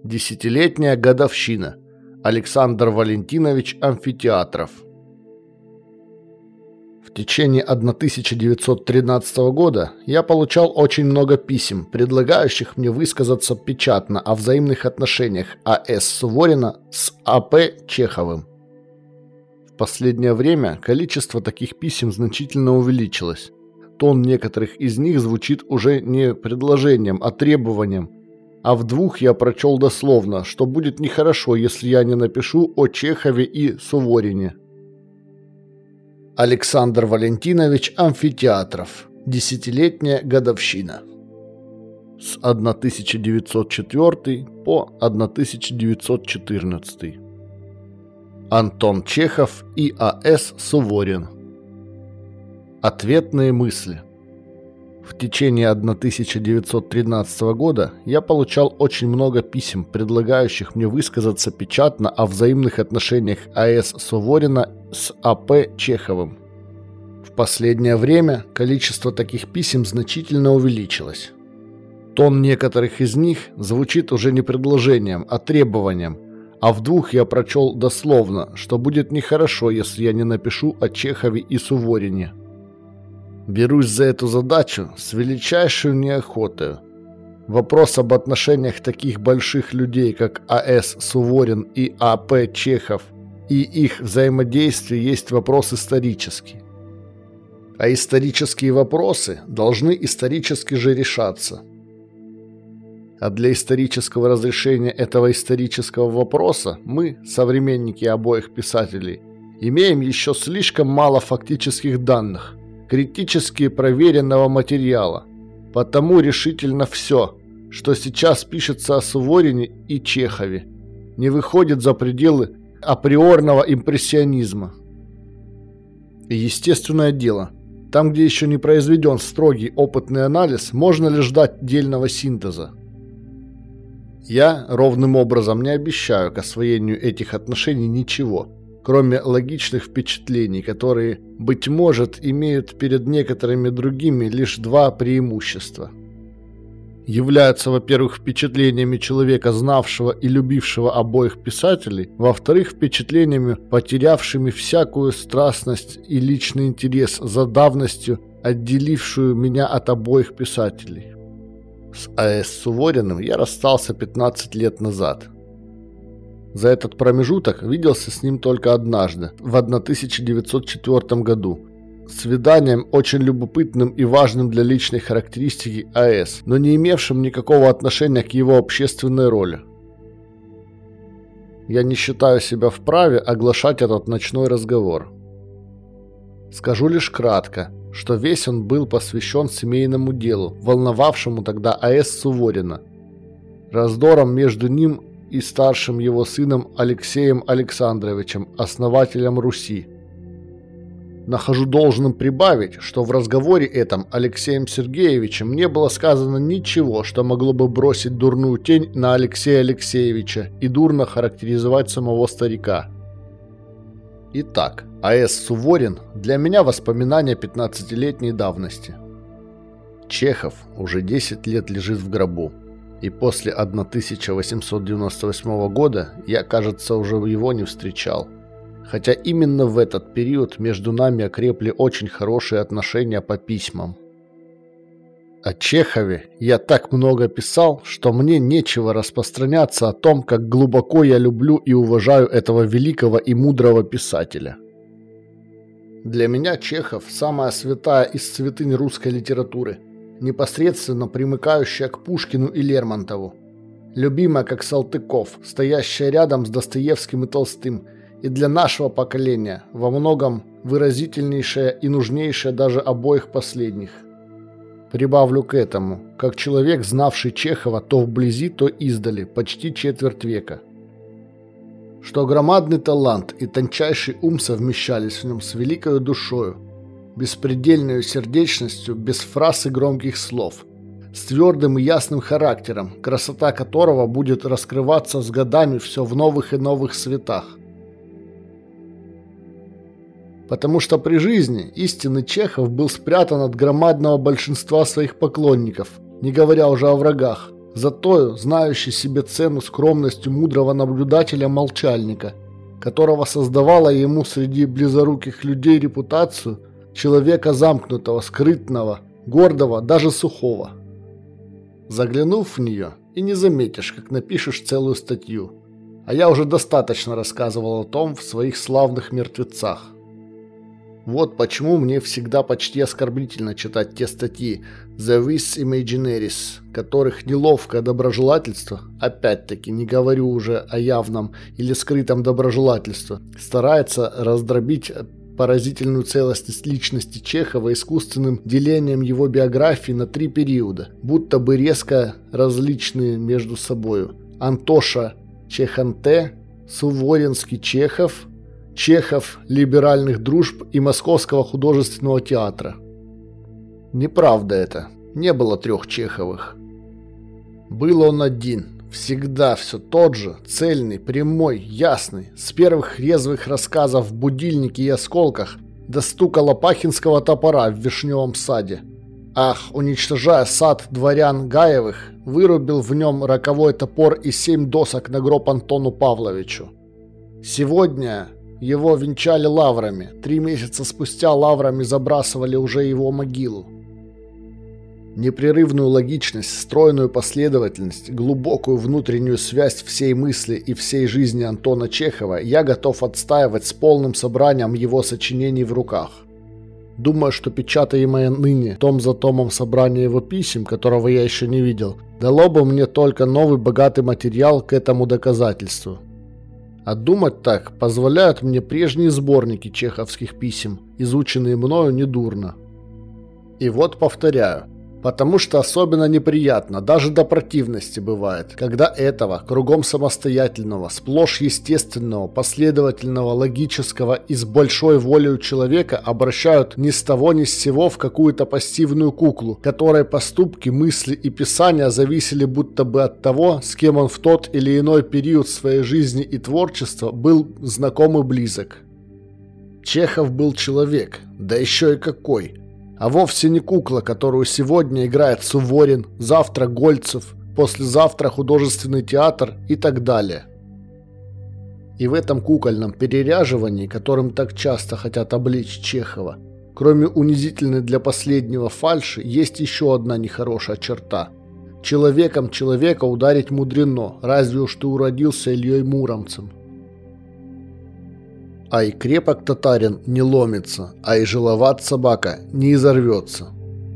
Десятилетняя годовщина. Александр Валентинович Амфитеатров. В течение 1913 года я получал очень много писем, предлагающих мне высказаться печатно о взаимных отношениях А.С. Суворина с А.П. Чеховым. В последнее время количество таких писем значительно увеличилось. Тон некоторых из них звучит уже не предложением, а требованием. А в двух я прочел дословно, что будет нехорошо, если я не напишу о Чехове и Суворине. Александр Валентинович Амфитеатров. Десятилетняя годовщина. С 1904 по 1914. Антон Чехов и А.С. Суворин. Ответные мысли. В течение 1913 года я получал очень много писем, предлагающих мне высказаться печатно о взаимных отношениях А.С. Суворина с А.П. Чеховым. В последнее время количество таких писем значительно увеличилось. Тон некоторых из них звучит уже не предложением, а требованием, а в двух я прочел дословно, что будет нехорошо, если я не напишу о Чехове и Суворине. Берусь за эту задачу с величайшей неохотой. Вопрос об отношениях таких больших людей, как А.С. Суворин и А.П. Чехов, и их взаимодействие есть вопрос исторический. А исторические вопросы должны исторически же решаться. А для исторического разрешения этого исторического вопроса мы, современники обоих писателей, имеем еще слишком мало фактических данных, критически проверенного материала. Потому решительно все, что сейчас пишется о Суворине и Чехове, не выходит за пределы априорного импрессионизма. И естественное дело, там, где еще не произведен строгий опытный анализ, можно ли ждать дельного синтеза? Я ровным образом не обещаю к освоению этих отношений ничего, кроме логичных впечатлений, которые, быть может, имеют перед некоторыми другими лишь два преимущества. Являются, во-первых, впечатлениями человека, знавшего и любившего обоих писателей, во-вторых, впечатлениями, потерявшими всякую страстность и личный интерес за давностью, отделившую меня от обоих писателей. С А.С. Сувориным я расстался 15 лет назад. За этот промежуток виделся с ним только однажды, в 1904 году. Свиданием очень любопытным и важным для личной характеристики А.С., но не имевшим никакого отношения к его общественной роли. Я не считаю себя вправе оглашать этот ночной разговор. Скажу лишь кратко, что весь он был посвящен семейному делу, волновавшему тогда А.С. Суворина, раздорам между ним и старшим его сыном Алексеем Александровичем, основателем Руси. Нахожу должным прибавить, что в разговоре этом Алексеем Сергеевичем не было сказано ничего, что могло бы бросить дурную тень на Алексея Алексеевича и дурно характеризовать самого старика. Итак, А.С. Суворин для меня воспоминание 15-летней давности. Чехов уже 10 лет лежит в гробу. И после 1898 года я, кажется, уже его не встречал. Хотя именно в этот период между нами окрепли очень хорошие отношения по письмам. О Чехове я так много писал, что мне нечего распространяться о том, как глубоко я люблю и уважаю этого великого и мудрого писателя. Для меня Чехов – самая святая из святынь русской литературы, непосредственно примыкающая к Пушкину и Лермонтову, любимая как Салтыков, стоящая рядом с Достоевским и Толстым, и для нашего поколения во многом выразительнейшая и нужнейшая даже обоих последних. Прибавлю к этому, как человек, знавший Чехова то вблизи, то издали, почти четверть века, что громадный талант и тончайший ум совмещались в нем с великою душою, беспредельной сердечностью, без фраз и громких слов, с твердым и ясным характером, красота которого будет раскрываться с годами все в новых и новых светах. Потому что при жизни истинный Чехов был спрятан от громадного большинства своих поклонников, не говоря уже о врагах, Зато знающий себе цену скромностью мудрого наблюдателя-молчальника, которого создавала ему среди близоруких людей репутацию человека замкнутого, скрытного, гордого, даже сухого. Заглянув в нее, и не заметишь, как напишешь целую статью. А я уже достаточно рассказывал о том в своих славных мертвецах. Вот почему мне всегда почти оскорбительно читать те статьи «The Vis Imaginaris», которых неловкое доброжелательство, опять-таки не говорю уже о явном или скрытом доброжелательстве, старается раздробить поразительную целостность личности Чехова искусственным делением его биографии на 3 периода, будто бы резко различные между собою. Антоша Чеханте, Суворинский Чехов, Чехов либеральных дружб и Московского художественного театра. Неправда это. Не было 3 Чеховых. Был он один. Всегда все тот же, цельный, прямой, ясный, с первых резвых рассказов в «Будильнике» и «Осколках» до стука лопахинского топора в вишневом саде. Ах, уничтожая сад дворян Гаевых, вырубил в нем роковой топор и 7 досок на гроб Антону Павловичу. Сегодня его венчали лаврами, 3 месяца спустя лаврами забрасывали уже его могилу. Непрерывную логичность, стройную последовательность, глубокую внутреннюю связь всей мысли и всей жизни Антона Чехова я готов отстаивать с полным собранием его сочинений в руках. Думаю, что печатаемое ныне том за томом собрание его писем, которого я еще не видел, дало бы мне только новый богатый материал к этому доказательству. А думать так позволяют мне прежние сборники чеховских писем, изученные мною недурно. И вот повторяю. Потому что особенно неприятно, даже до противности бывает, когда этого, кругом самостоятельного, сплошь естественного, последовательного, логического и с большой волею человека обращают ни с того ни с сего в какую-то пассивную куклу, которой поступки, мысли и писания зависели будто бы от того, с кем он в тот или иной период своей жизни и творчества был знаком и близок. Чехов был человек, да еще и какой! А вовсе не кукла, которую сегодня играет Суворин, завтра Гольцев, послезавтра художественный театр и так далее. И в этом кукольном переряживании, которым так часто хотят облечь Чехова, кроме унизительной для последнего фальши, есть еще одна нехорошая черта. Человеком человека ударить мудрено, разве уж ты уродился Ильей Муромцем. А и крепок татарин не ломится, а и жиловат собака не изорвется.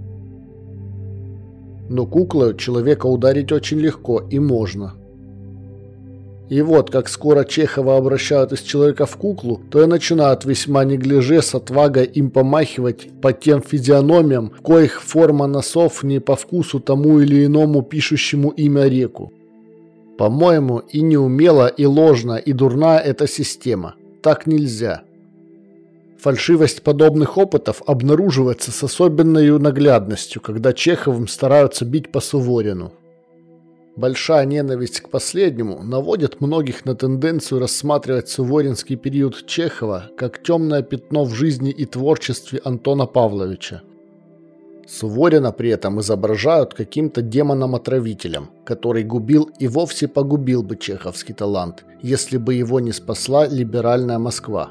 Но куклою человека ударить очень легко и можно. И вот, как скоро Чехова обращают из человека в куклу, то и начинают весьма неглиже с отвагой им помахивать по тем физиономиям, в коих форма носов не по вкусу тому или иному пишущему имя реку. По-моему, и неумела, и ложна, и дурна эта система. Так нельзя. Фальшивость подобных опытов обнаруживается с особенной наглядностью, когда Чеховым стараются бить по Суворину. Большая ненависть к последнему наводит многих на тенденцию рассматривать суворинский период Чехова как темное пятно в жизни и творчестве Антона Павловича. Суворина при этом изображают каким-то демоном-отравителем, который губил и вовсе погубил бы чеховский талант, если бы его не спасла либеральная Москва.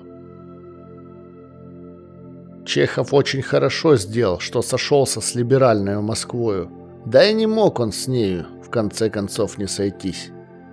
Чехов очень хорошо сделал, что сошелся с либеральной Москвою, да и не мог он с нею, в конце концов, не сойтись.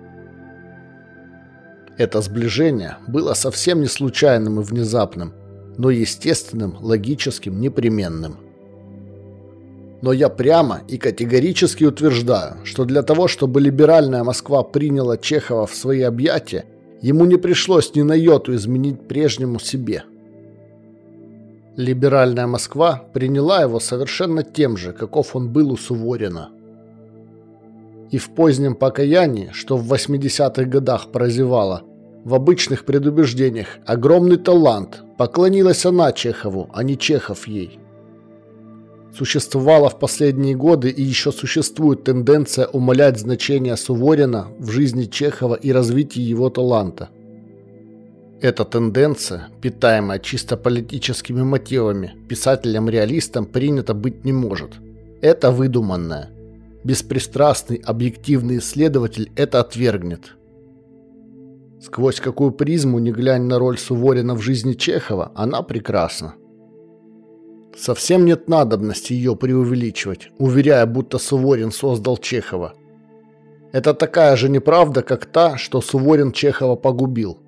Это сближение было совсем не случайным и внезапным, но естественным, логическим, непременным. Но я прямо и категорически утверждаю, что для того, чтобы либеральная Москва приняла Чехова в свои объятия, ему не пришлось ни на йоту изменить прежнему себе. Либеральная Москва приняла его совершенно тем же, каков он был у Суворина. И в позднем покаянии, что в 80-х годах прозевало, в обычных предубеждениях огромный талант, поклонилась она Чехову, а не Чехов ей. Существовала в последние годы и еще существует тенденция умалять значение Суворина в жизни Чехова и развитии его таланта. Эта тенденция, питаемая чисто политическими мотивами, писателем-реалистом принято быть не может. Это выдуманная. беспристрастный, объективный исследователь это отвергнет. Сквозь какую призму ни глянь на роль Суворина в жизни Чехова, она прекрасна. Совсем нет надобности ее преувеличивать, уверяя, будто Суворин создал Чехова. Это такая же неправда, как та, что Суворин Чехова погубил.